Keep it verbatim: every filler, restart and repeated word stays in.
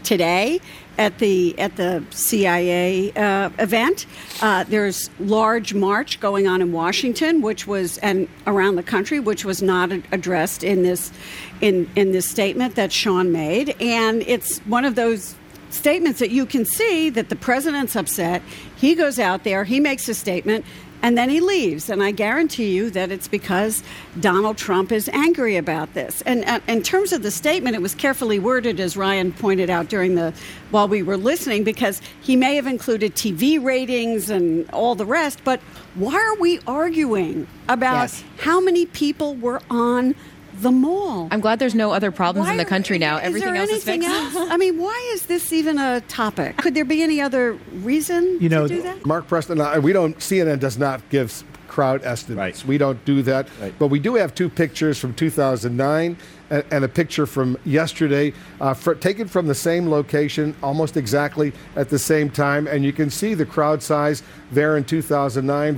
today at the at the C I A uh, event. Uh, there's large march going on in Washington, which was and around the country, which was not addressed in this in in this statement that Sean made, and it's one of those statements that you can see that the president's upset. He goes out there, he makes a statement, and then he leaves. And I guarantee you that it's because Donald Trump is angry about this. And uh, in terms of the statement, it was carefully worded, as Ryan pointed out during the while we were listening, because he may have included T V ratings and all the rest. But why are we arguing about yes. how many people were on the mall? I'm glad there's no other problems why in the country now. Is Everything there else is fixed. Else? I mean, why is this even a topic? Could there be any other reason you know, to do that? Mark Preston, I, we don't. C N N does not give crowd estimates. Right. We don't do that. Right. But we do have two pictures from two thousand nine and, and a picture from yesterday, uh, for, taken from the same location, almost exactly at the same time. And you can see the crowd size there in two thousand nine.